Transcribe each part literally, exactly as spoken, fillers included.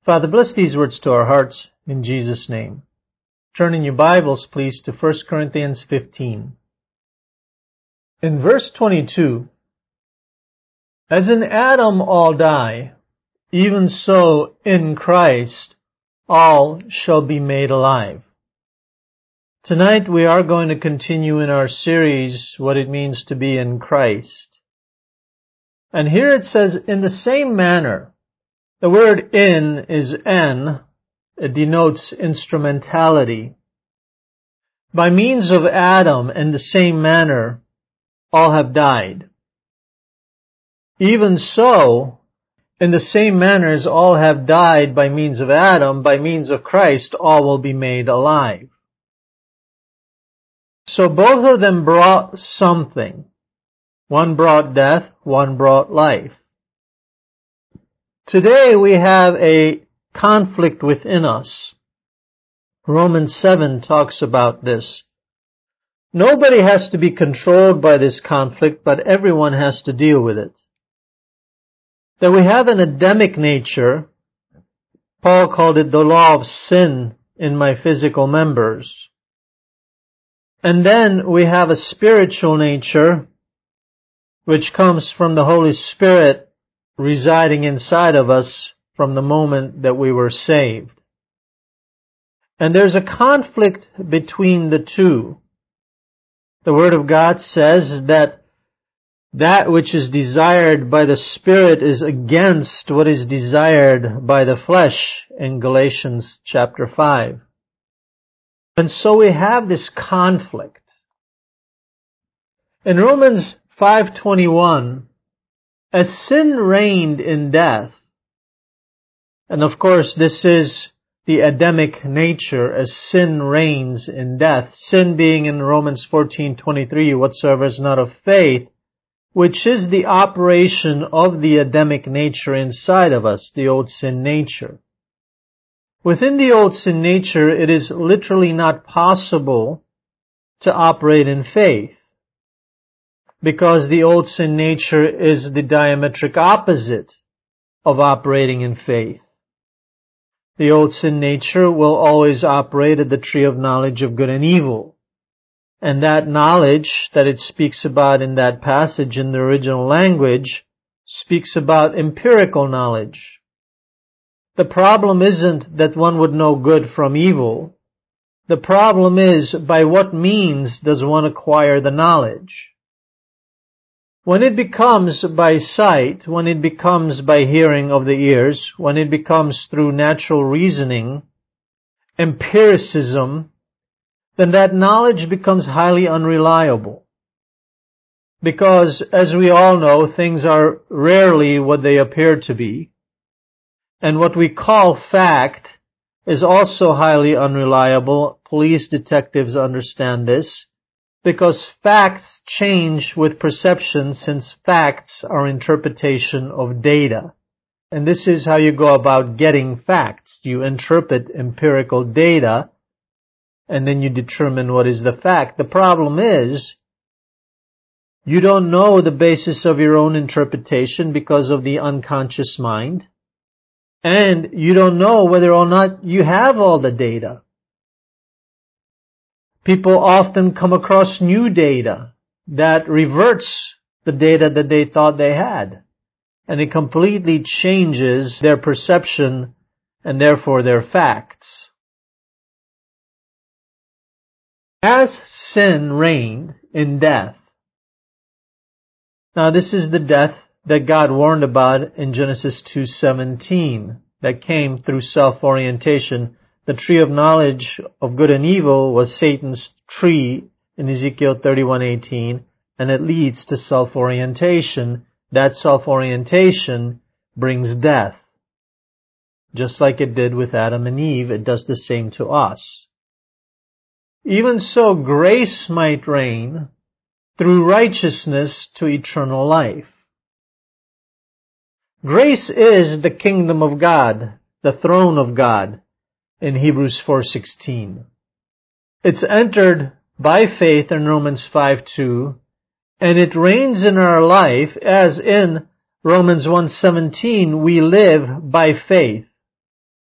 Father, bless these words to our hearts in Jesus' name. Turn in your Bibles, please, to First Corinthians fifteen. In verse twenty-two, as in Adam all die, even so in Christ all shall be made alive. Tonight we are going to continue in our series, what it means to be in Christ. And here it says, in the same manner. The word in is en. It denotes instrumentality. By means of Adam, in the same manner, all have died. Even so, in the same manner as all have died by means of Adam, by means of Christ, all will be made alive. So both of them brought something. One brought death, one brought life. Today we have a conflict within us. Romans seven talks about this. Nobody has to be controlled by this conflict, but everyone has to deal with it. That we have an Adamic nature. Paul called it the law of sin in my physical members. And then we have a spiritual nature, which comes from the Holy Spirit residing inside of us from the moment that we were saved. And there's a conflict between the two. The Word of God says that that which is desired by the Spirit is against what is desired by the flesh in Galatians chapter five. And so we have this conflict. In Romans five twenty-one, as sin reigned in death, and of course this is the Adamic nature, as sin reigns in death, sin being in Romans fourteen twenty-three, whatsoever is not of faith, which is the operation of the Adamic nature inside of us, the old sin nature. Within the old sin nature, it is literally not possible to operate in faith, because the old sin nature is the diametric opposite of operating in faith. The old sin nature will always operate at the tree of knowledge of good and evil. And that knowledge that it speaks about in that passage in the original language speaks about empirical knowledge. The problem isn't that one would know good from evil. The problem is, by what means does one acquire the knowledge? When it becomes by sight, when it becomes by hearing of the ears, when it becomes through natural reasoning, empiricism, then that knowledge becomes highly unreliable. Because, as we all know, things are rarely what they appear to be. And what we call fact is also highly unreliable. Police detectives understand this. Because facts change with perception, since facts are interpretation of data. And this is how you go about getting facts. You interpret empirical data, and then you determine what is the fact. The problem is, you don't know the basis of your own interpretation because of the unconscious mind. And you don't know whether or not you have all the data. People often come across new data that reverts the data that they thought they had. And it completely changes their perception and therefore their facts. As sin reigned in death. Now this is the death that God warned about in Genesis two seventeen, that came through self-orientation. The tree of knowledge of good and evil was Satan's tree in Ezekiel thirty-one eighteen, and it leads to self-orientation. That self-orientation brings death. Just like it did with Adam and Eve, it does the same to us. Even so, grace might reign through righteousness to eternal life. Grace is the kingdom of God, the throne of God, in Hebrews four sixteen. It's entered by faith in Romans five two, and it reigns in our life as in Romans one seventeen we live by faith.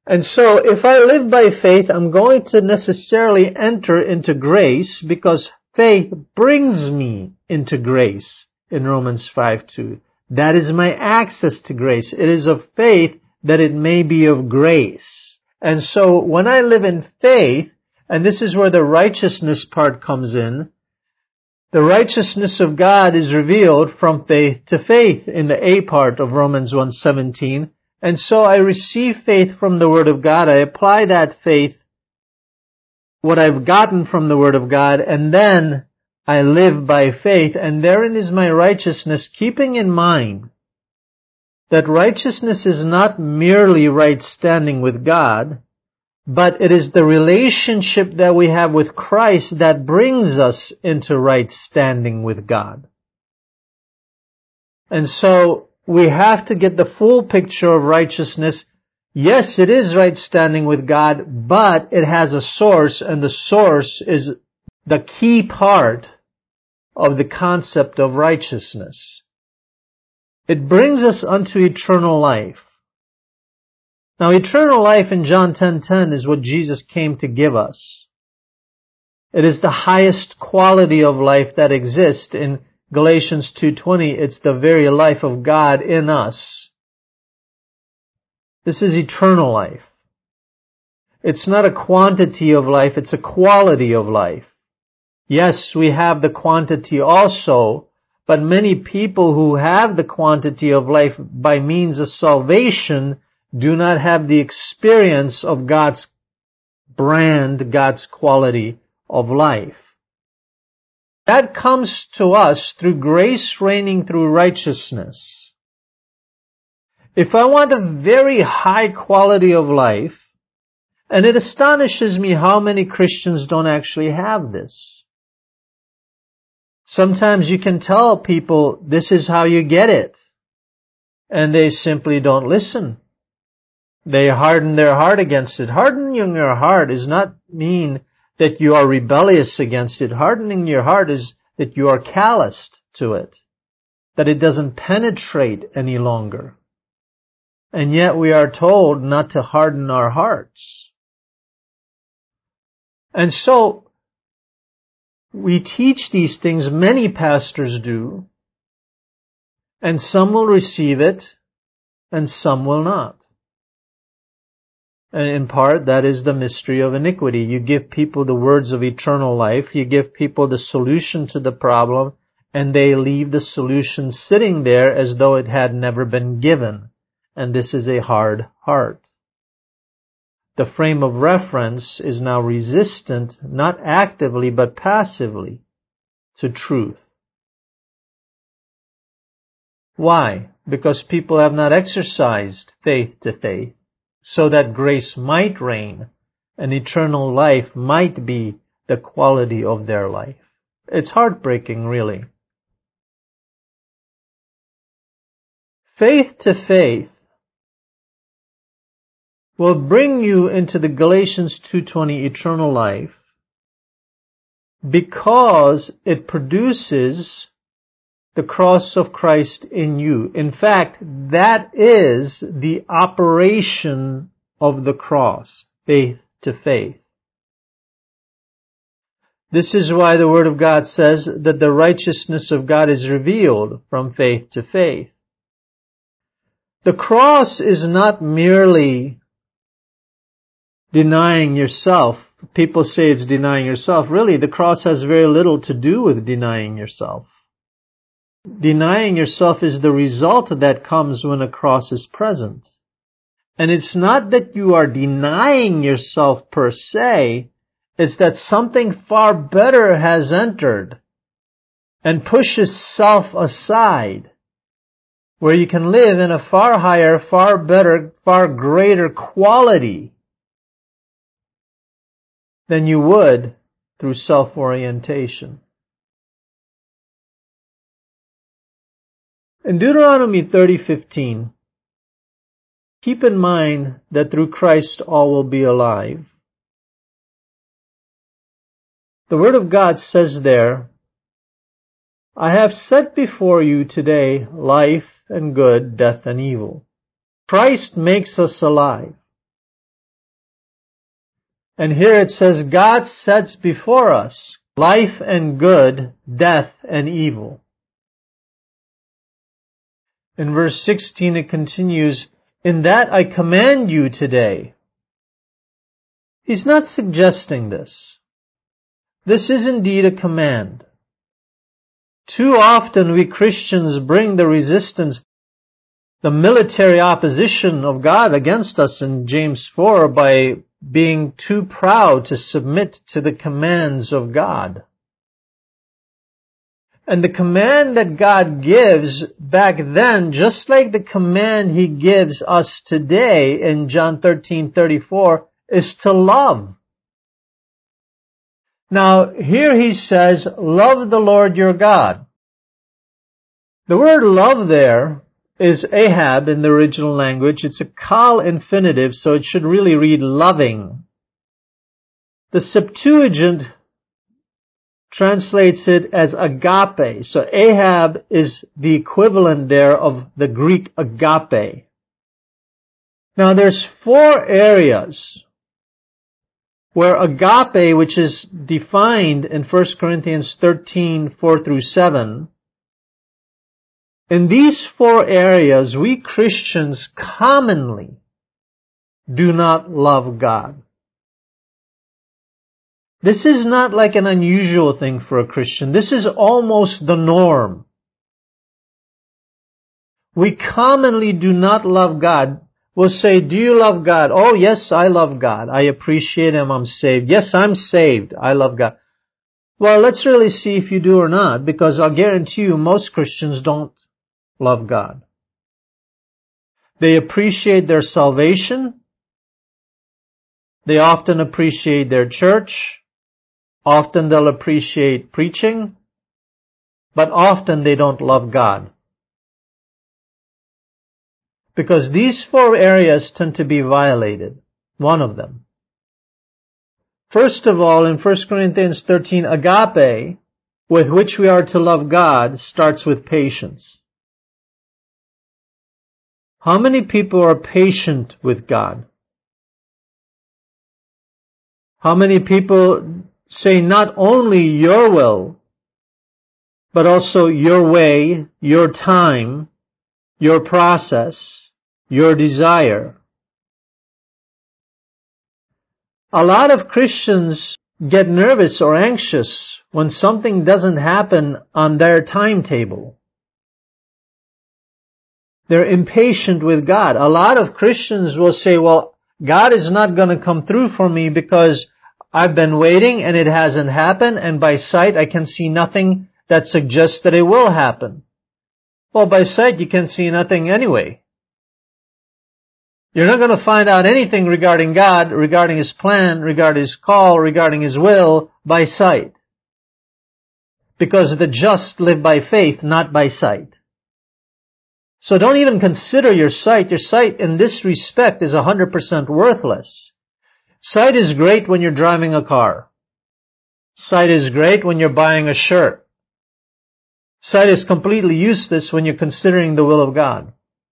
And so if I live by faith, I'm going to necessarily enter into grace because faith brings me into grace in Romans five two. That is my access to grace. It is of faith that it may be of grace. And so when I live in faith, and this is where the righteousness part comes in, the righteousness of God is revealed from faith to faith in the A part of Romans one seventeen. And so I receive faith from the Word of God. I apply that faith, what I've gotten from the Word of God, and then I live by faith. And therein is my righteousness, keeping in mind that righteousness is not merely right standing with God, but it is the relationship that we have with Christ that brings us into right standing with God. And so we have to get the full picture of righteousness. Yes, it is right standing with God, but it has a source, and the source is the key part of the concept of righteousness. It brings us unto eternal life. Now, eternal life in John ten ten is what Jesus came to give us. It is the highest quality of life that exists. In Galatians two twenty, it's the very life of God in us. This is eternal life. It's not a quantity of life, it's a quality of life. Yes, we have the quantity also, but many people who have the quantity of life by means of salvation do not have the experience of God's brand, God's quality of life. That comes to us through grace reigning through righteousness. If I want a very high quality of life, and it astonishes me how many Christians don't actually have this. Sometimes you can tell people, this is how you get it, and they simply don't listen. They harden their heart against it. Hardening your heart does not mean that you are rebellious against it. Hardening your heart is that you are calloused to it, that it doesn't penetrate any longer. And yet we are told not to harden our hearts. And so we teach these things, many pastors do, and some will receive it, and some will not. And in part, that is the mystery of iniquity. You give people the words of eternal life, you give people the solution to the problem, and they leave the solution sitting there as though it had never been given. And this is a hard heart. The frame of reference is now resistant, not actively but passively, to truth. Why? Because people have not exercised faith to faith, so that grace might reign and eternal life might be the quality of their life. It's heartbreaking, really. Faith to faith will bring you into the Galatians two twenty eternal life because it produces the cross of Christ in you. In fact, that is the operation of the cross, faith to faith. This is why the Word of God says that the righteousness of God is revealed from faith to faith. The cross is not merely denying yourself. People say it's denying yourself. Really, the cross has very little to do with denying yourself. Denying yourself is the result that comes when a cross is present. And it's not that you are denying yourself per se, it's that something far better has entered and pushes self aside, where you can live in a far higher, far better, far greater quality than you would through self-orientation. In Deuteronomy thirty fifteen, keep in mind that through Christ all will be alive. The Word of God says there, I have set before you today life and good, death and evil. Christ makes us alive. And here it says, God sets before us life and good, death and evil. In verse sixteen it continues, in that I command you today. He's not suggesting this. This is indeed a command. Too often we Christians bring the resistance, the military opposition of God against us in James four by being too proud to submit to the commands of God. And the command that God gives back then, just like the command He gives us today in John thirteen thirty-four, is to love. Now, here He says, love the Lord your God. The word love there is Ahab in the original language. It's a qal infinitive, so it should really read loving. The Septuagint translates it as agape. So Ahab is the equivalent there of the Greek agape. Now there's four areas where agape, which is defined in First Corinthians thirteen, four through seven, in these four areas, we Christians commonly do not love God. This is not like an unusual thing for a Christian. This is almost the norm. We commonly do not love God. We'll say, do you love God? Oh, yes, I love God. I appreciate Him. I'm saved. Yes, I'm saved. I love God. Well, let's really see if you do or not, because I'll guarantee you most Christians don't love God. They appreciate their salvation. They often appreciate their church. Often they'll appreciate preaching. But often they don't love God. Because these four areas tend to be violated. One of them. First of all, in First Corinthians thirteen, agape, with which we are to love God, starts with patience. How many people are patient with God? How many people say not only your will, but also your way, your time, your process, your desire? A lot of Christians get nervous or anxious when something doesn't happen on their timetable. They're impatient with God. A lot of Christians will say, well, God is not going to come through for me because I've been waiting and it hasn't happened, and by sight I can see nothing that suggests that it will happen. Well, by sight you can see nothing anyway. You're not going to find out anything regarding God, regarding His plan, regarding His call, regarding His will, by sight. Because the just live by faith, not by sight. So don't even consider your sight. Your sight in this respect is one hundred percent worthless. Sight is great when you're driving a car. Sight is great when you're buying a shirt. Sight is completely useless when you're considering the will of God.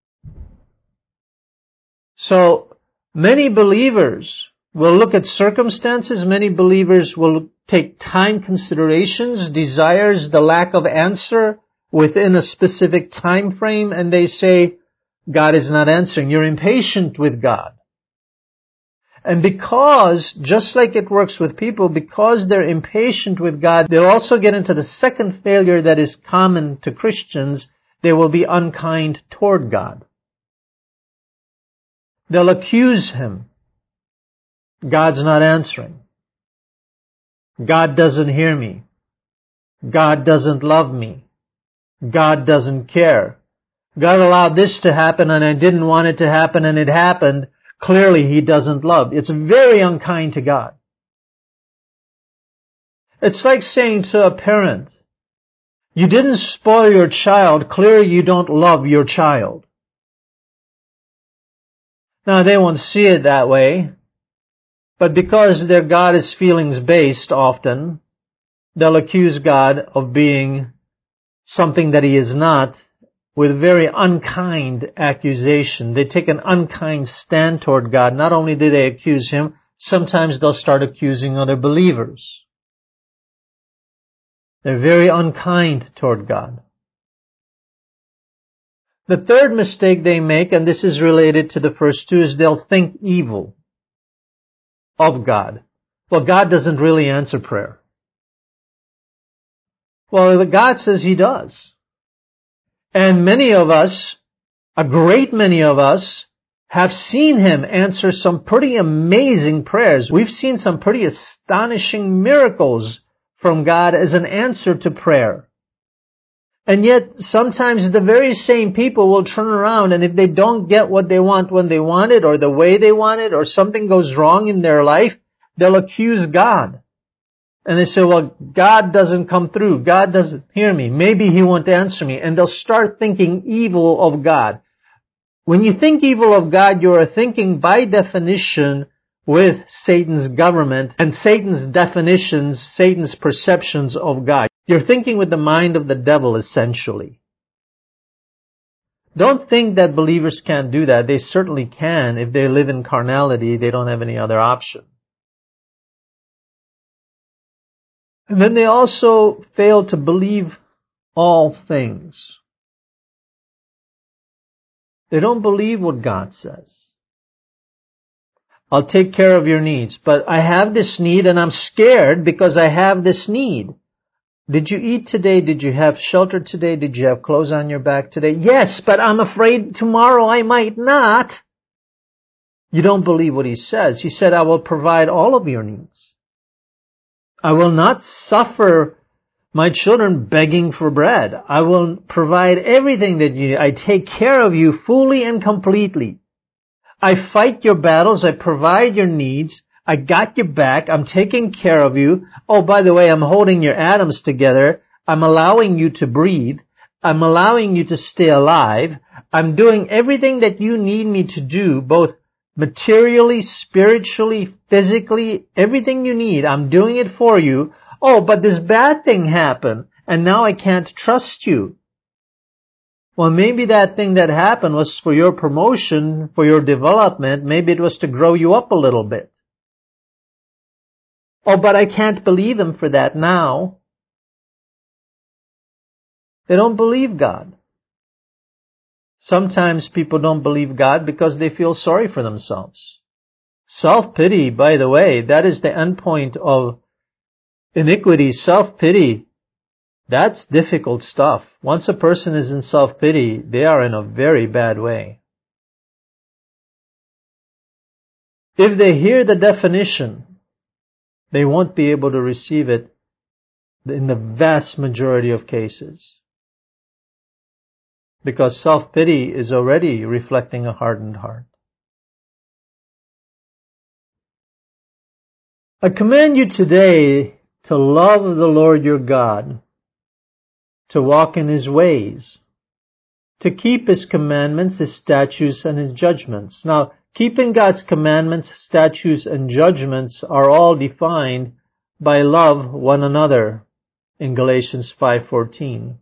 So many believers will look at circumstances. Many believers will take time considerations, desires, the lack of answer within a specific time frame, and they say, God is not answering. You're impatient with God. And because, just like it works with people, because they're impatient with God, they'll also get into the second failure that is common to Christians. They will be unkind toward God. They'll accuse Him. God's not answering. God doesn't hear me. God doesn't love me. God doesn't care. God allowed this to happen and I didn't want it to happen and it happened. Clearly He doesn't love. It's very unkind to God. It's like saying to a parent, you didn't spoil your child, clearly you don't love your child. Now they won't see it that way, but because their God is feelings based often, they'll accuse God of being something that He is not, with very unkind accusation. They take an unkind stand toward God. Not only do they accuse Him, Sometimes they'll start accusing other believers. They're very unkind toward God. The third mistake they make, and this is related to the first two, is they'll think evil of God. Well, God doesn't really answer prayer. Well, God says He does. And many of us, a great many of us, have seen Him answer some pretty amazing prayers. We've seen some pretty astonishing miracles from God as an answer to prayer. And yet, sometimes the very same people will turn around, and if they don't get what they want when they want it, or the way they want it, or something goes wrong in their life, they'll accuse God. And they say, well, God doesn't come through. God doesn't hear me. Maybe He won't answer me. And they'll start thinking evil of God. When you think evil of God, you are thinking by definition with Satan's government and Satan's definitions, Satan's perceptions of God. You're thinking with the mind of the devil, essentially. Don't think that believers can't do that. They certainly can. If they live in carnality, they don't have any other option. And then they also fail to believe all things. They don't believe what God says. I'll take care of your needs, but I have this need and I'm scared because I have this need. Did you eat today? Did you have shelter today? Did you have clothes on your back today? Yes, but I'm afraid tomorrow I might not. You don't believe what He says. He said, I will provide all of your needs. I will not suffer my children begging for bread. I will provide everything that you need. I take care of you fully and completely. I fight your battles. I provide your needs. I got your back. I'm taking care of you. Oh, by the way, I'm holding your atoms together. I'm allowing you to breathe. I'm allowing you to stay alive. I'm doing everything that you need me to do, both materially, spiritually, physically, everything you need. I'm doing it for you. Oh, but this bad thing happened, and now I can't trust you. Well, maybe that thing that happened was for your promotion, for your development. Maybe it was to grow you up a little bit. Oh, but I can't believe Him for that now. They don't believe God. Sometimes people don't believe God because they feel sorry for themselves. Self-pity, by the way, that is the endpoint of iniquity. Self-pity, that's difficult stuff. Once a person is in self-pity, they are in a very bad way. If they hear the definition, they won't be able to receive it in the vast majority of cases. Because self-pity is already reflecting a hardened heart. I command you today to love the Lord your God, to walk in His ways, to keep His commandments, His statutes, and His judgments. Now, keeping God's commandments, statutes, and judgments are all defined by love one another in Galatians five fourteen.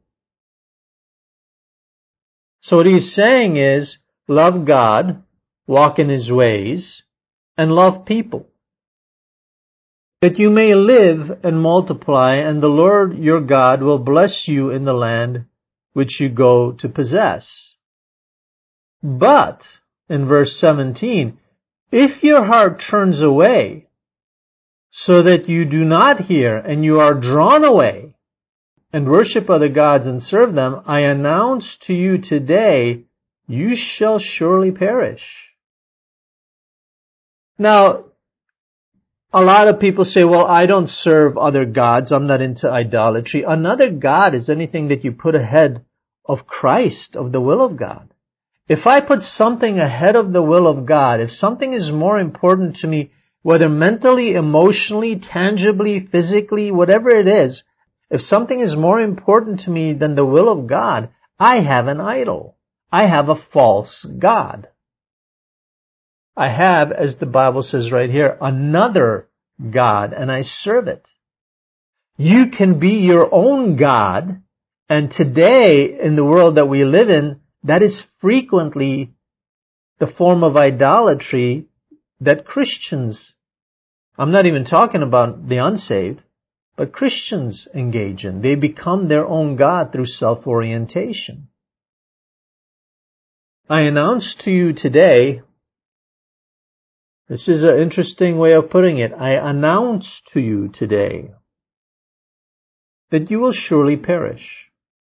So what he's saying is, love God, walk in His ways, and love people, that you may live and multiply, and the Lord your God will bless you in the land which you go to possess. But, in verse seventeen, if your heart turns away, so that you do not hear, and you are drawn away, and worship other gods and serve them, I announce to you today, you shall surely perish. Now, a lot of people say, well, I don't serve other gods. I'm not into idolatry. Another god is anything that you put ahead of Christ, of the will of God. If I put something ahead of the will of God, if something is more important to me, whether mentally, emotionally, tangibly, physically, whatever it is, if something is more important to me than the will of God, I have an idol. I have a false god. I have, as the Bible says right here, another God, and I serve it. You can be your own God, and today, in the world that we live in, that is frequently the form of idolatry that Christians I'm not even talking about the unsaved, but Christians engage in. They become their own God through self-orientation. I announce to you today, this is an interesting way of putting it, I announce to you today that you will surely perish.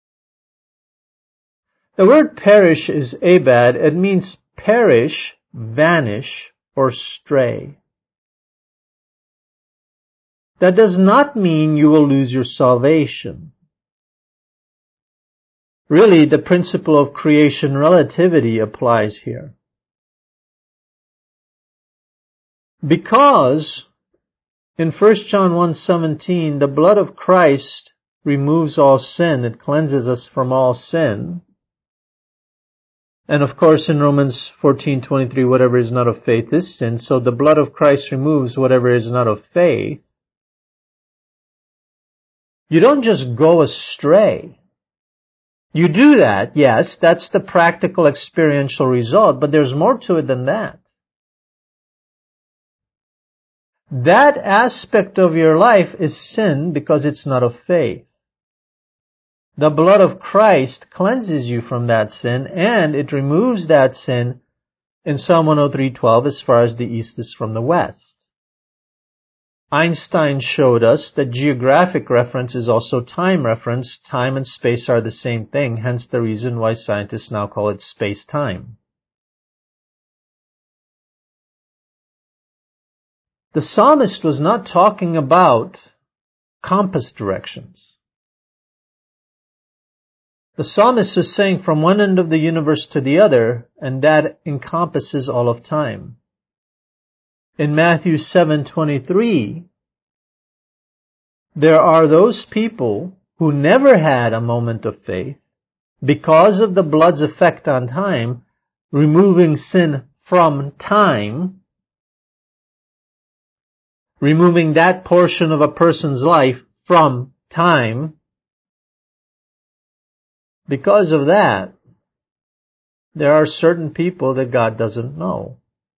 The word perish is abad. It means perish, vanish, or stray. That does not mean you will lose your salvation. Really, the principle of creation relativity applies here. Because in First John one seventeen, the blood of Christ removes all sin. It cleanses us from all sin. And of course in Romans fourteen twenty-three, whatever is not of faith is sin. So the blood of Christ removes whatever is not of faith. You don't just go astray. You do that, yes, that's the practical experiential result, but there's more to it than that. That aspect of your life is sin because it's not of faith. The blood of Christ cleanses you from that sin, and it removes that sin in Psalm one oh three twelve as far as the east is from the west. Einstein showed us that geographic reference is also time reference. Time and space are the same thing, hence the reason why scientists now call it space-time. The psalmist was not talking about compass directions. The psalmist is saying from one end of the universe to the other, and that encompasses all of time. In Matthew seven twenty-three, there are those people who never had a moment of faith because of the blood's effect on time, removing sin from time, removing that portion of a person's life from time. Because of that, there are certain people that God doesn't know.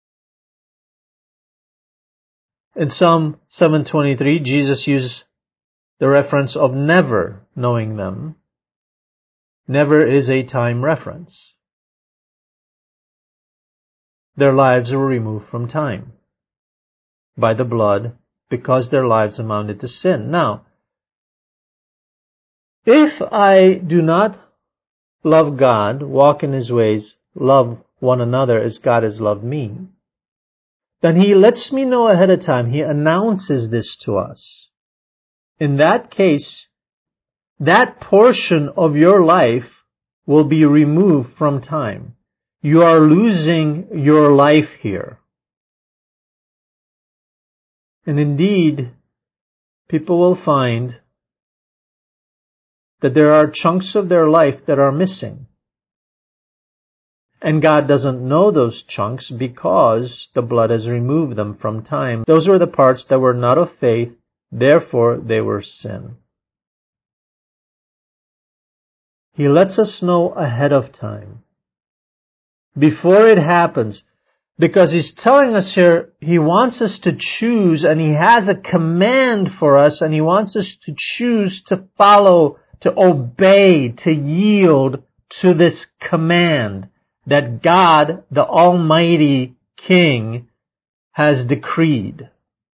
In Psalm seven twenty-three, Jesus used the reference of never knowing them. Never is a time reference. Their lives were removed from time by the blood because their lives amounted to sin. Now, if I do not love God, walk in His ways, love one another as God has loved me, then He lets me know ahead of time. He announces this to us. In that case, that portion of your life will be removed from time. You are losing your life here. And indeed, people will find that there are chunks of their life that are missing. And God doesn't know those chunks because the blood has removed them from time. Those were the parts that were not of faith, therefore they were sin. He lets us know ahead of time, before it happens, because He's telling us here, He wants us to choose, and He has a command for us, and He wants us to choose to follow, to obey, to yield to this command that God, the Almighty King, has decreed.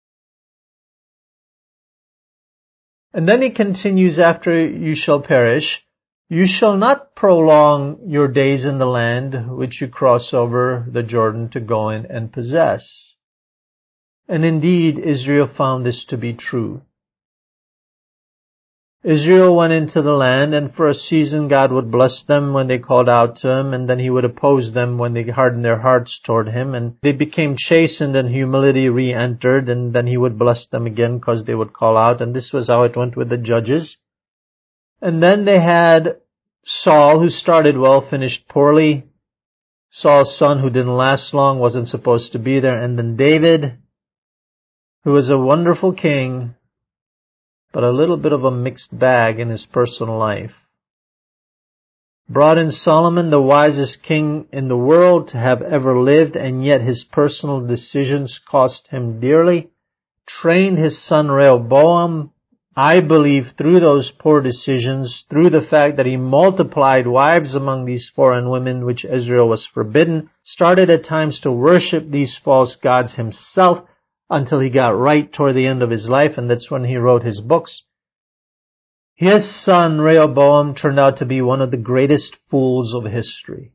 And then He continues after you shall perish, you shall not prolong your days in the land which you cross over the Jordan to go in and possess. And indeed, Israel found this to be true. Israel went into the land, and for a season God would bless them when they called out to Him, and then He would oppose them when they hardened their hearts toward Him, and they became chastened and humility re-entered, and then He would bless them again because they would call out, and this was how it went with the judges. And then they had Saul, who started well, finished poorly. Saul's son, who didn't last long, wasn't supposed to be there, and then David, who was a wonderful king, but a little bit of a mixed bag in his personal life. Brought in Solomon, the wisest king in the world to have ever lived, and yet his personal decisions cost him dearly. trained his son Rehoboam, I believe, through those poor decisions, through the fact that he multiplied wives among these foreign women, which Israel was forbidden, started at times to worship these false gods himself until he got right toward the end of his life, and that's when he wrote his books. His son Rehoboam turned out to be one of the greatest fools of history.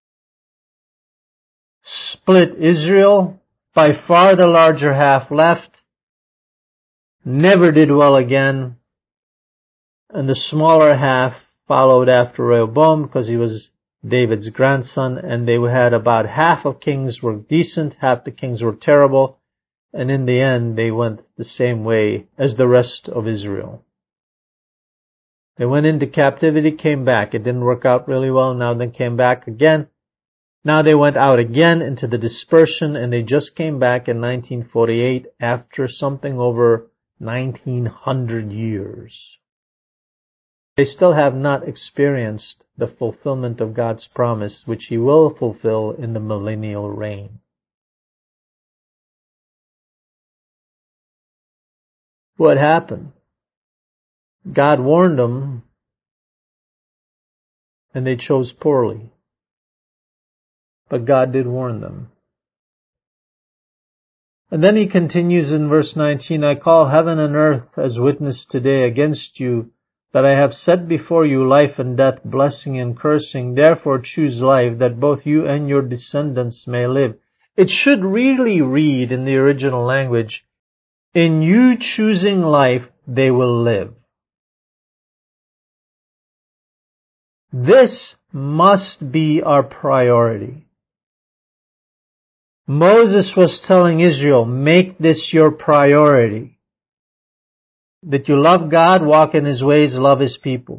Split Israel, by far the larger half left, never did well again, and the smaller half followed after Rehoboam because he was David's grandson, and they had about half of kings were decent, half the kings were terrible, and in the end they went the same way as the rest of Israel. They went into captivity, came back. It didn't work out really well, now they came back again. Now they went out again into the dispersion, and they just came back in nineteen forty-eight after something over nineteen hundred years. They still have not experienced the fulfillment of God's promise, which He will fulfill in the millennial reign. What happened? God warned them, and they chose poorly. But God did warn them. And then He continues in verse nineteen, I call heaven and earth as witness today against you, that I have set before you life and death, blessing and cursing. Therefore choose life, that both you and your descendants may live. It should really read in the original language, in you choosing life, they will live. This must be our priority. Moses was telling Israel, make this your priority. That you love God, walk in His ways, love His people.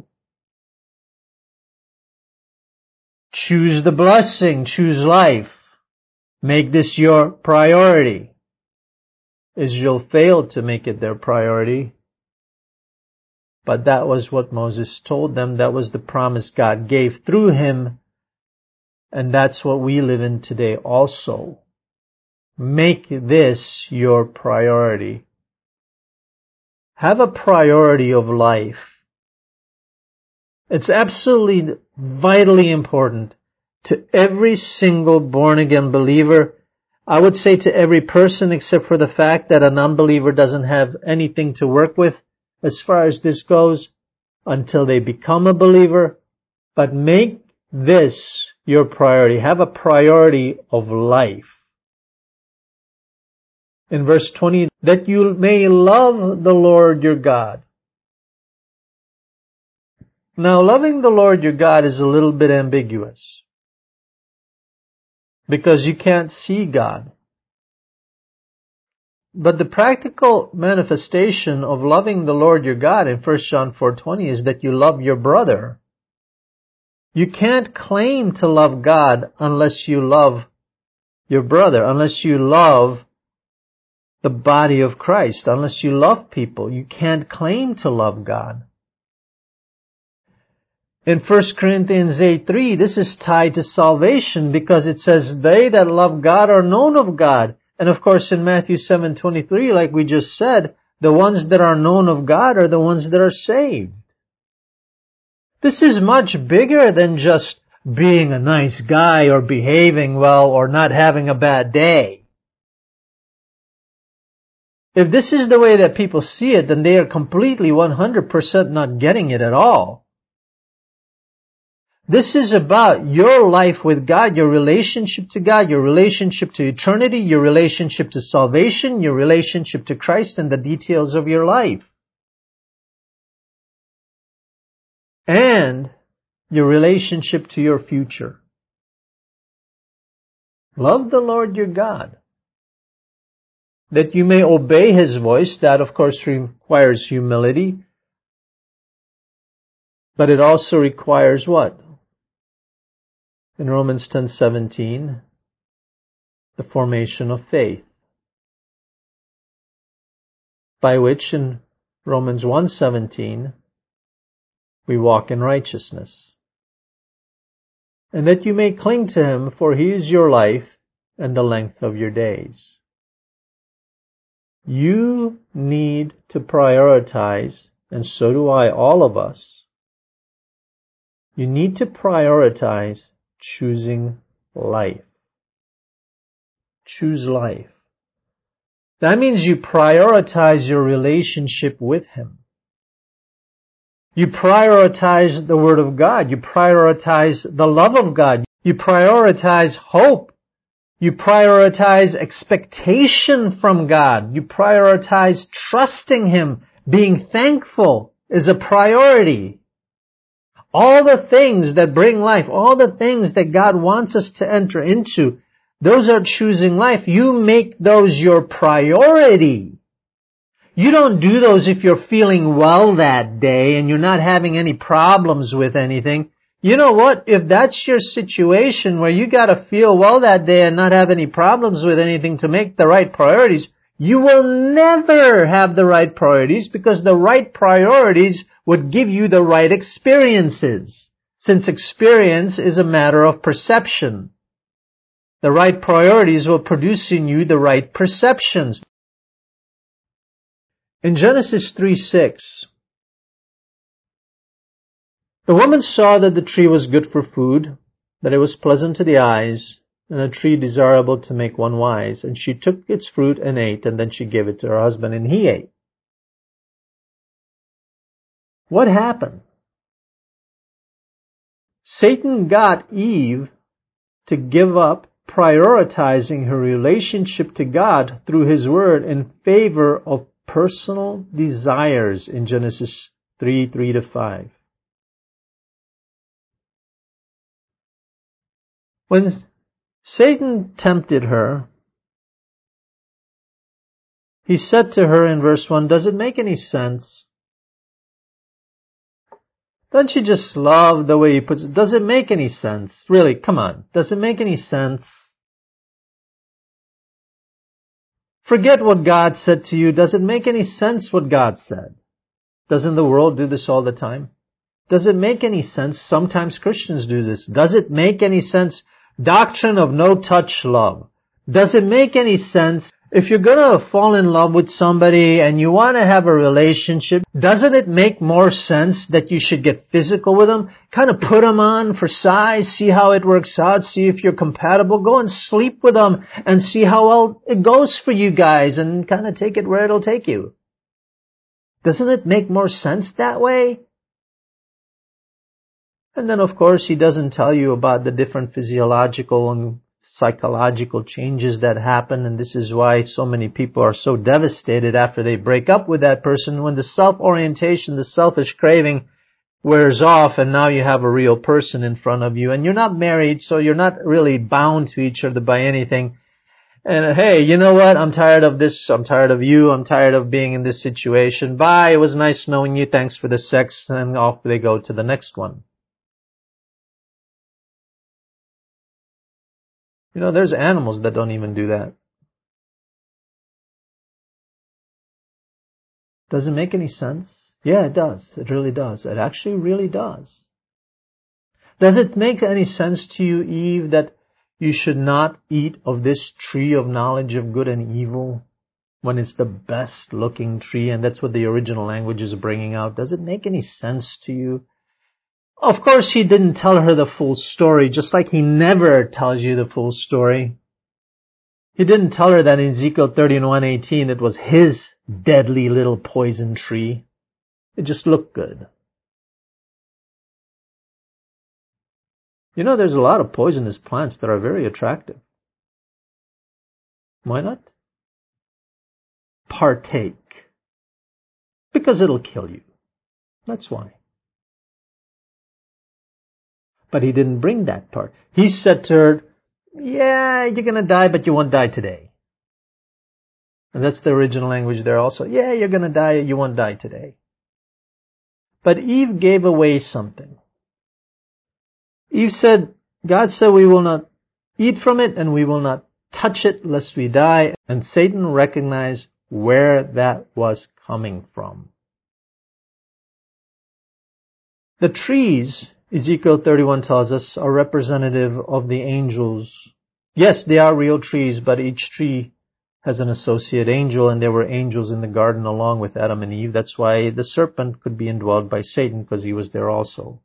Choose the blessing, choose life. Make this your priority. Israel failed to make it their priority. But that was what Moses told them. That was the promise God gave through him. And that's what we live in today also. Make this your priority. Have a priority of life. It's absolutely vitally important to every single born-again believer. I would say to every person, except for the fact that an unbeliever doesn't have anything to work with as far as this goes until they become a believer. But make this your priority. Have a priority of life. In verse twenty, that you may love the Lord your God. Now, loving the Lord your God is a little bit ambiguous, because you can't see God. But the practical manifestation of loving the Lord your God in First John four twenty is that you love your brother. You can't claim to love God unless you love your brother, unless you love the body of Christ, unless you love people. You can't claim to love God. In First Corinthians eight three, this is tied to salvation because it says, they that love God are known of God. And of course in Matthew seven twenty-three, like we just said, the ones that are known of God are the ones that are saved. This is much bigger than just being a nice guy or behaving well or not having a bad day. If this is the way that people see it, then they are completely one hundred percent not getting it at all. This is about your life with God, your relationship to God, your relationship to eternity, your relationship to salvation, your relationship to Christ, and the details of your life. And your relationship to your future. Love the Lord your God, that you may obey His voice. That, of course, requires humility. But it also requires what? In Romans ten seventeen, the formation of faith, by which in Romans one seventeen we walk in righteousness. And that you may cling to Him, for He is your life and the length of your days. You need to prioritize, and so do I, all of us. You need to prioritize choosing life. Choose life. That means you prioritize your relationship with Him. You prioritize the Word of God. You prioritize the love of God. You prioritize hope. You prioritize expectation from God. You prioritize trusting Him. Being thankful is a priority. All the things that bring life, all the things that God wants us to enter into, those are choosing life. You make those your priority. You don't do those if you're feeling well that day and you're not having any problems with anything. You know what? If that's your situation where you gotta feel well that day and not have any problems with anything to make the right priorities, you will never have the right priorities because the right priorities would give you the right experiences. Since experience is a matter of perception. The right priorities will produce in you the right perceptions. In Genesis three six, the woman saw that the tree was good for food, that it was pleasant to the eyes, and a tree desirable to make one wise. And she took its fruit and ate, and then she gave it to her husband, and he ate. What happened? Satan got Eve to give up prioritizing her relationship to God through His Word in favor of personal desires in Genesis three, three to five. When Satan tempted her, he said to her in verse one, does it make any sense? Don't you just love the way he puts it? Does it make any sense? Really, come on. Does it make any sense? Forget what God said to you. Does it make any sense what God said? Doesn't the world do this all the time? Does it make any sense? Sometimes Christians do this. Does it make any sense? Doctrine of no-touch love. Does it make any sense? If you're going to fall in love with somebody and you want to have a relationship, doesn't it make more sense that you should get physical with them? Kind of put them on for size, see how it works out, see if you're compatible. Go and sleep with them and see how well it goes for you guys and kind of take it where it'll take you. Doesn't it make more sense that way? And then, of course, he doesn't tell you about the different physiological and psychological changes that happen, and this is why so many people are so devastated after they break up with that person, when the self-orientation, the selfish craving wears off, and now you have a real person in front of you, and you're not married, so you're not really bound to each other by anything. And hey, you know what? I'm tired of this. I'm tired of you. I'm tired of being in this situation. Bye. It was nice knowing you. Thanks for the sex. And off they go to the next one. You know, there's animals that don't even do that. Does it make any sense? Yeah, it does. It really does. It actually really does. Does it make any sense to you, Eve, that you should not eat of this tree of knowledge of good and evil when it's the best looking tree? And that's what the original language is bringing out. Does it make any sense to you? Of course, he didn't tell her the full story, just like he never tells you the full story. He didn't tell her that in Ezekiel thirty-one eighteen it was his deadly little poison tree. It just looked good. You know, there's a lot of poisonous plants that are very attractive. Why not? Partake. Because it'll kill you. That's why. But he didn't bring that part. He said to her, yeah, you're going to die, but you won't die today. And that's the original language there also. Yeah, you're going to die, you won't die today. But Eve gave away something. Eve said, God said we will not eat from it and we will not touch it lest we die. And Satan recognized where that was coming from. The trees, Ezekiel thirty-one tells us, are representative of the angels. Yes, they are real trees, but each tree has an associate angel, and there were angels in the garden along with Adam and Eve. That's why the serpent could be indwelled by Satan, because he was there also.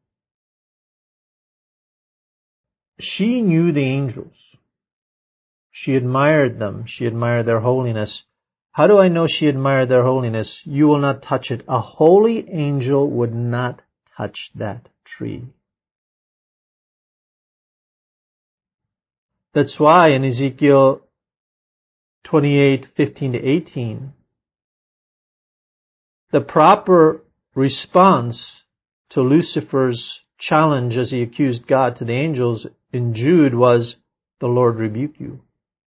She knew the angels. She admired them. She admired their holiness. How do I know she admired their holiness? You will not touch it. A holy angel would not touch that tree. That's why in Ezekiel twenty-eight, fifteen to eighteen, the proper response to Lucifer's challenge as he accused God to the angels in Jude was, "The Lord rebuke you."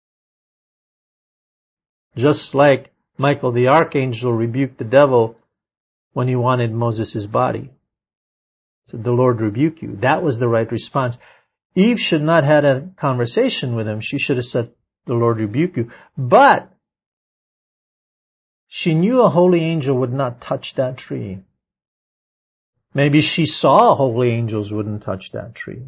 Just like Michael the archangel rebuked the devil when he wanted Moses' body. So the Lord rebuke you. That was the right response. Eve should not have had a conversation with him. She should have said, "The Lord rebuke you." But she knew a holy angel would not touch that tree. Maybe she saw holy angels wouldn't touch that tree.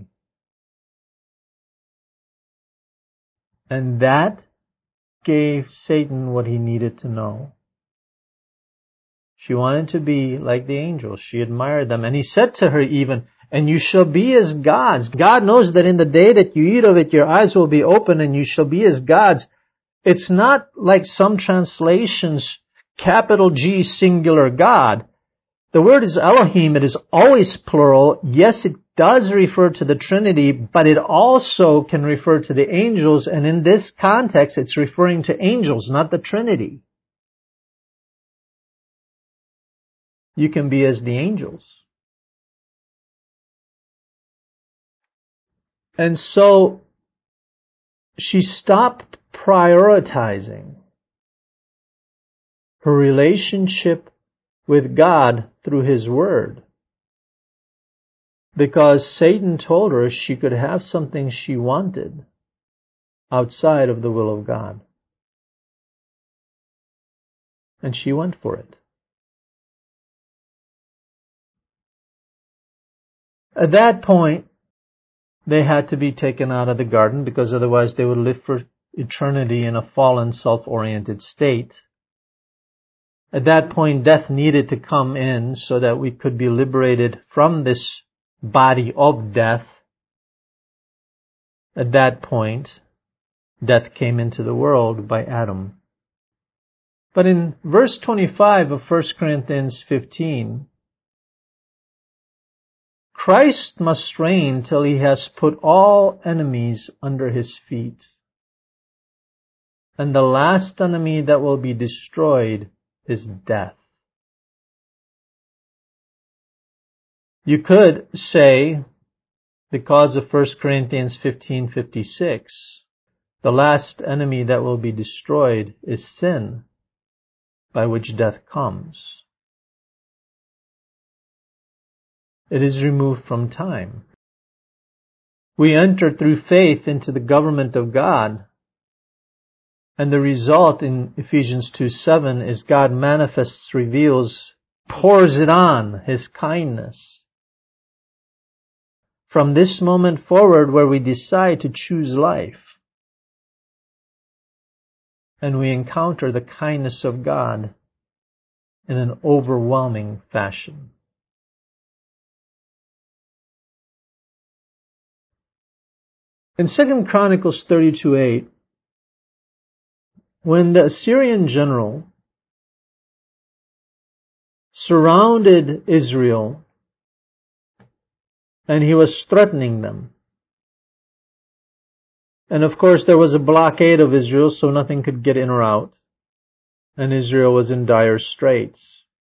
And that gave Satan what he needed to know. She wanted to be like the angels. She admired them. And he said to her even, "And you shall be as gods." God knows that in the day that you eat of it, your eyes will be open and you shall be as gods. It's not like some translations, capital G, singular God. The word is Elohim. It is always plural. Yes, it does refer to the Trinity, but it also can refer to the angels. And in this context, it's referring to angels, not the Trinity. You can be as the angels. And so she stopped prioritizing her relationship with God through His Word, because Satan told her she could have something she wanted outside of the will of God. And she went for it. At that point, they had to be taken out of the garden, because otherwise they would live for eternity in a fallen, self-oriented state. At that point, death needed to come in so that we could be liberated from this body of death. At that point, death came into the world by Adam. But in verse twenty-five of First Corinthians fifteen, Christ must reign till He has put all enemies under His feet. And the last enemy that will be destroyed is death. You could say, because of First Corinthians fifteen fifty-six, the last enemy that will be destroyed is sin, by which death comes. It is removed from time. We enter through faith into the government of God, and the result in Ephesians two seven is God manifests, reveals, pours it on, His kindness. From this moment forward, where we decide to choose life, and we encounter the kindness of God in an overwhelming fashion. In Second Chronicles thirty-two eight, when the Assyrian general surrounded Israel and he was threatening them, and of course there was a blockade of Israel, so nothing could get in or out, and Israel was in dire straits.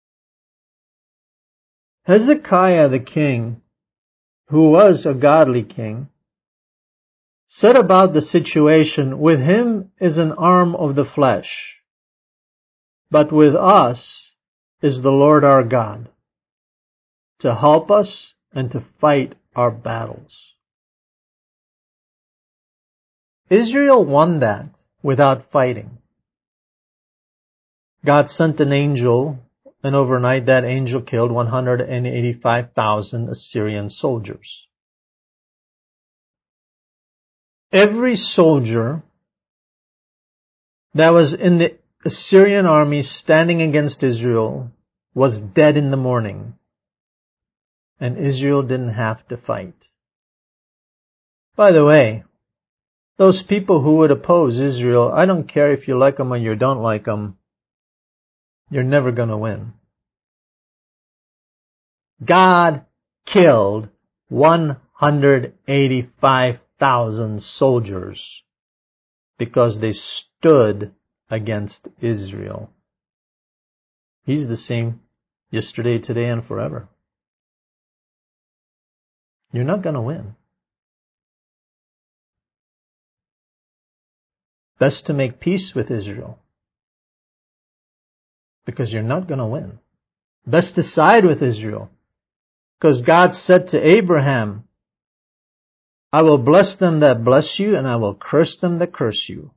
Hezekiah the king, who was a godly king, said about the situation, "With him is an arm of the flesh, but with us is the Lord our God, to help us and to fight our battles." Israel won that without fighting. God sent an angel, and overnight that angel killed one hundred eighty-five thousand Assyrian soldiers. Every soldier that was in the Assyrian army standing against Israel was dead in the morning. And Israel didn't have to fight. By the way, those people who would oppose Israel, I don't care if you like them or you don't like them, you're never going to win. God killed one hundred eighty-five thousand soldiers because they stood against Israel. He's the same yesterday, today, and forever. You're not going to win. Best to make peace with Israel, because you're not going to win. Best to side with Israel, because God said to Abraham, I will bless them that bless you, and I will curse them that curse you.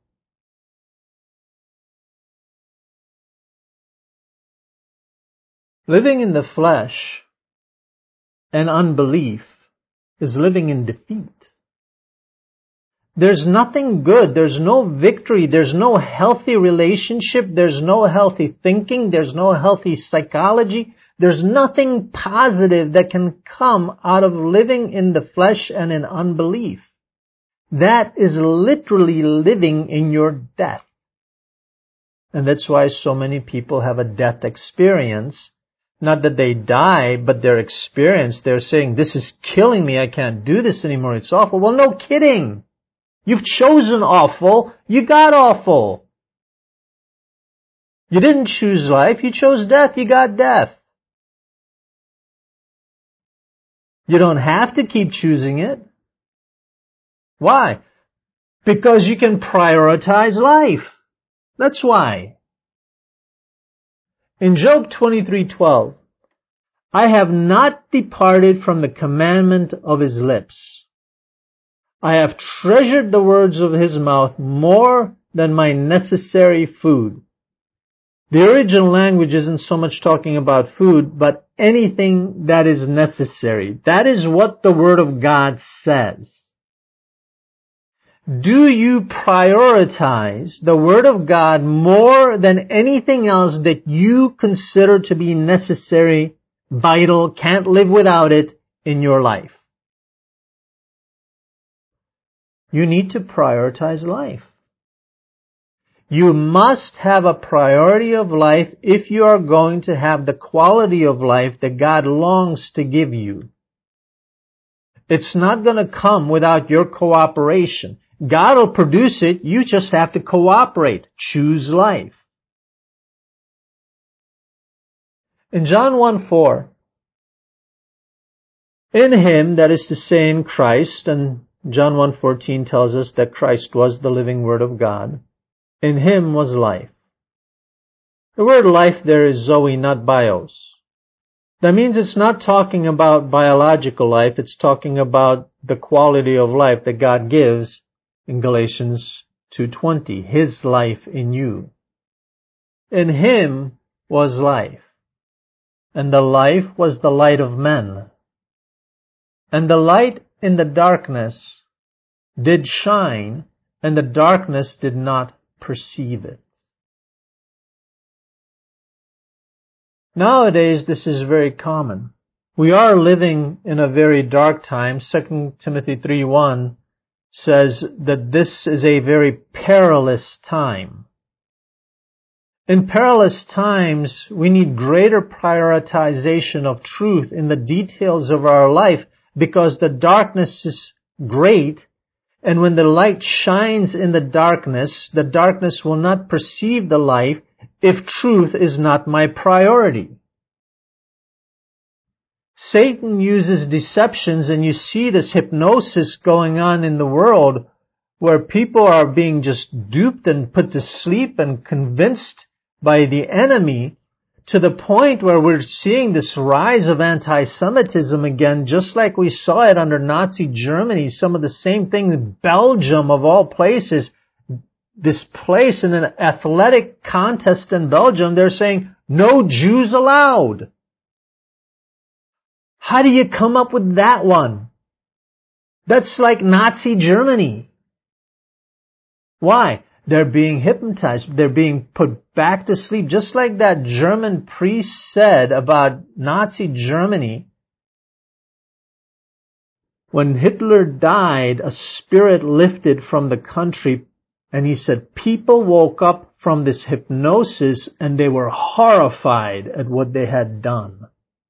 Living in the flesh and unbelief is living in defeat. There's nothing good. There's no victory. There's no healthy relationship. There's no healthy thinking. There's no healthy psychology. There's nothing positive that can come out of living in the flesh and in unbelief. That is literally living in your death. And that's why so many people have a death experience. Not that they die, but their experience, they're saying, this is killing me. I can't do this anymore. It's awful. Well, no kidding. You've chosen awful. You got awful. You didn't choose life. You chose death. You got death. You don't have to keep choosing it. Why? Because you can prioritize life. That's why. In Job twenty-three twelve, I have not departed from the commandment of his lips. I have treasured the words of his mouth more than my necessary food. The original language isn't so much talking about food, but anything that is necessary. That is what the Word of God says. Do you prioritize the Word of God more than anything else that you consider to be necessary, vital, can't live without it in your life? You need to prioritize life. You must have a priority of life if you are going to have the quality of life that God longs to give you. It's not going to come without your cooperation. God will produce it. You just have to cooperate. Choose life. In John one four, in Him, that is to say in Christ, and John one fourteen tells us that Christ was the living Word of God. In Him was life. The word life there is Zoe, not bios. That means it's not talking about biological life. It's talking about the quality of life that God gives in Galatians two twenty. His life in you. In Him was life. And the life was the light of men. And the light in the darkness did shine, and the darkness did not perceive it. Nowadays, this is very common. We are living in a very dark time. Second Timothy three one says that this is a very perilous time. In perilous times, we need greater prioritization of truth in the details of our life because the darkness is great. And when the light shines in the darkness, the darkness will not perceive the light if truth is not my priority. Satan uses deceptions, and you see this hypnosis going on in the world where people are being just duped and put to sleep and convinced by the enemy to the point where we're seeing this rise of anti-Semitism again, just like we saw it under Nazi Germany. Some of the same things. Belgium, of all places, this place in an athletic contest in Belgium, they're saying, no Jews allowed. How do you come up with that one? That's like Nazi Germany. Why? They're being hypnotized. They're being put back to sleep. Just like that German priest said about Nazi Germany. When Hitler died, a spirit lifted from the country, and he said people woke up from this hypnosis and they were horrified at what they had done.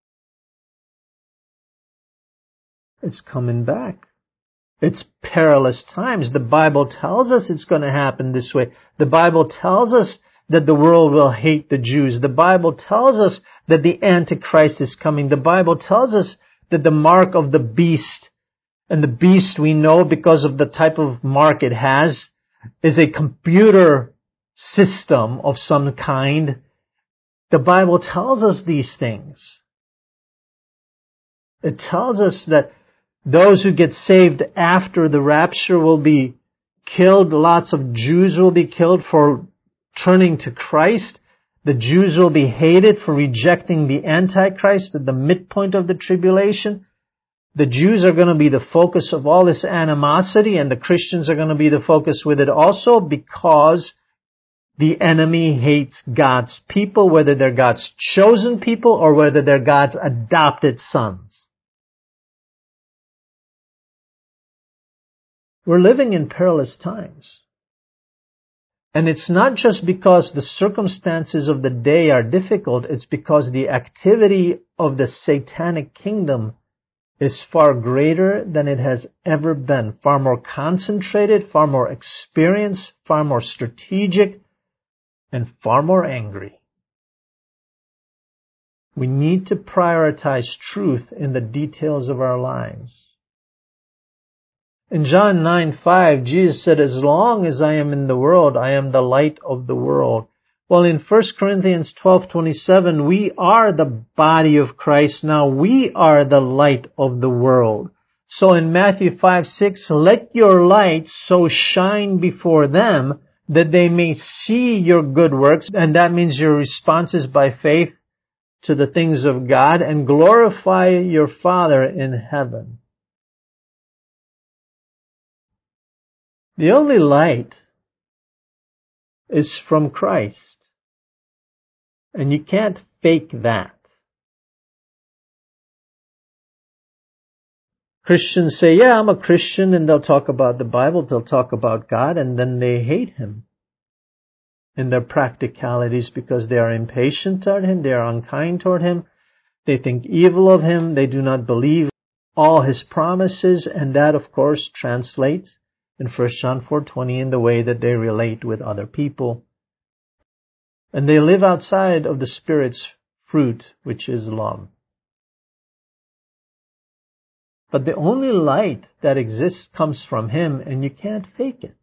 It's coming back. It's perilous times. The Bible tells us it's going to happen this way. The Bible tells us that the world will hate the Jews. The Bible tells us that the Antichrist is coming. The Bible tells us that the mark of the beast, and the beast we know because of the type of mark it has, is a computer system of some kind. The Bible tells us these things. It tells us that those who get saved after the rapture will be killed. Lots of Jews will be killed for turning to Christ. The Jews will be hated for rejecting the Antichrist at the midpoint of the tribulation. The Jews are going to be the focus of all this animosity, and the Christians are going to be the focus with it also, because the enemy hates God's people, whether they're God's chosen people or whether they're God's adopted sons. We're living in perilous times. And it's not just because the circumstances of the day are difficult, it's because the activity of the satanic kingdom is far greater than it has ever been. Far more concentrated, far more experienced, far more strategic, and far more angry. We need to prioritize truth in the details of our lives. In John nine five, Jesus said, as long as I am in the world, I am the light of the world. Well, in First Corinthians twelve twenty-seven, we are the body of Christ. Now we are the light of the world. So in Matthew five six, let your light so shine before them that they may see your good works. And that means your responses by faith to the things of God, and glorify your Father in heaven. The only light is from Christ. And you can't fake that. Christians say, yeah, I'm a Christian, and they'll talk about the Bible, they'll talk about God, and then they hate Him in their practicalities because they are impatient toward Him, they are unkind toward Him, they think evil of Him, they do not believe all His promises, and that, of course, translates in First John four twenty in the way that they relate with other people. And they live outside of the Spirit's fruit, which is love. But the only light that exists comes from Him, and you can't fake it.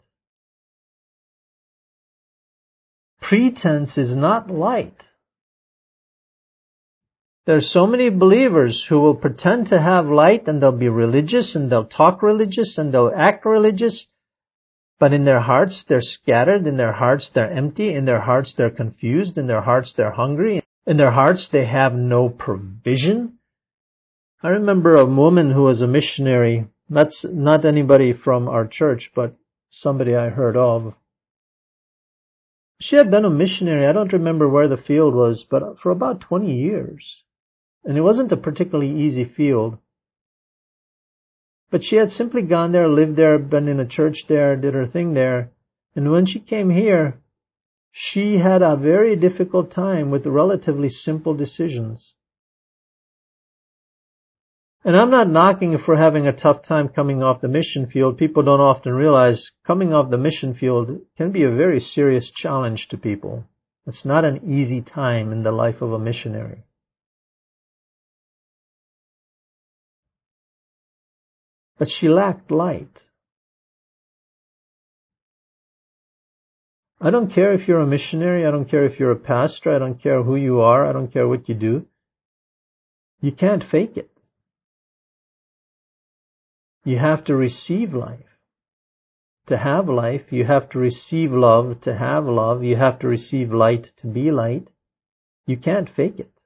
Pretense is not light. There are so many believers who will pretend to have light, and they'll be religious, and they'll talk religious, and they'll act religious, but in their hearts they're scattered, in their hearts they're empty, in their hearts they're confused, in their hearts they're hungry, in their hearts they have no provision. I remember a woman who was a missionary, that's not anybody from our church, but somebody I heard of. She had been a missionary, I don't remember where the field was, but for about twenty years. And it wasn't a particularly easy field. But she had simply gone there, lived there, been in a church there, did her thing there. And when she came here, she had a very difficult time with relatively simple decisions. And I'm not knocking her for having a tough time coming off the mission field. People don't often realize coming off the mission field can be a very serious challenge to people. It's not an easy time in the life of a missionary. But she lacked light. I don't care if you're a missionary. I don't care if you're a pastor. I don't care who you are. I don't care what you do. You can't fake it. You have to receive life. To have life, you have to receive love. To have love, you have to receive light to be light. You can't fake it.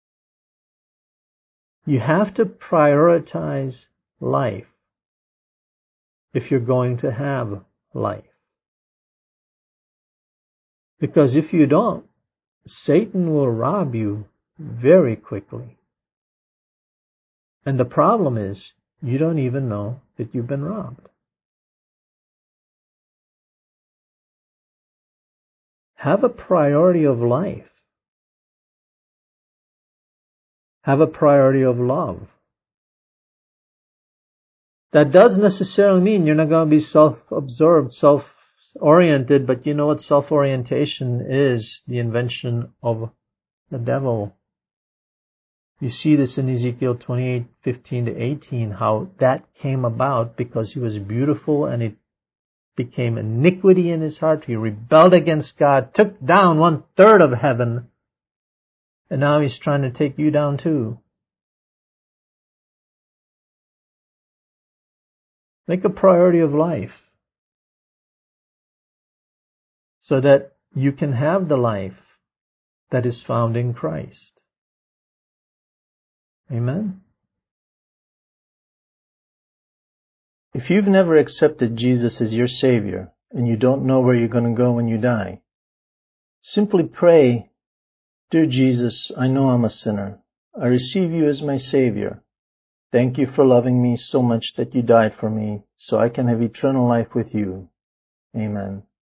You have to prioritize life if you're going to have life. Because if you don't, Satan will rob you very quickly. And the problem is, you don't even know that you've been robbed. Have a priority of life. Have a priority of love. That doesn't necessarily mean you're not going to be self-absorbed, self-oriented, but you know what self-orientation is? The invention of the devil. You see this in Ezekiel twenty-eight, fifteen to eighteen, how that came about because he was beautiful and it became iniquity in his heart. He rebelled against God, took down one third of heaven, and now he's trying to take you down too. Make a priority of life so that you can have the life that is found in Christ. Amen? If you've never accepted Jesus as your Savior and you don't know where you're going to go when you die, simply pray, "Dear Jesus, I know I'm a sinner. I receive you as my Savior. Thank you for loving me so much that you died for me so I can have eternal life with you. Amen."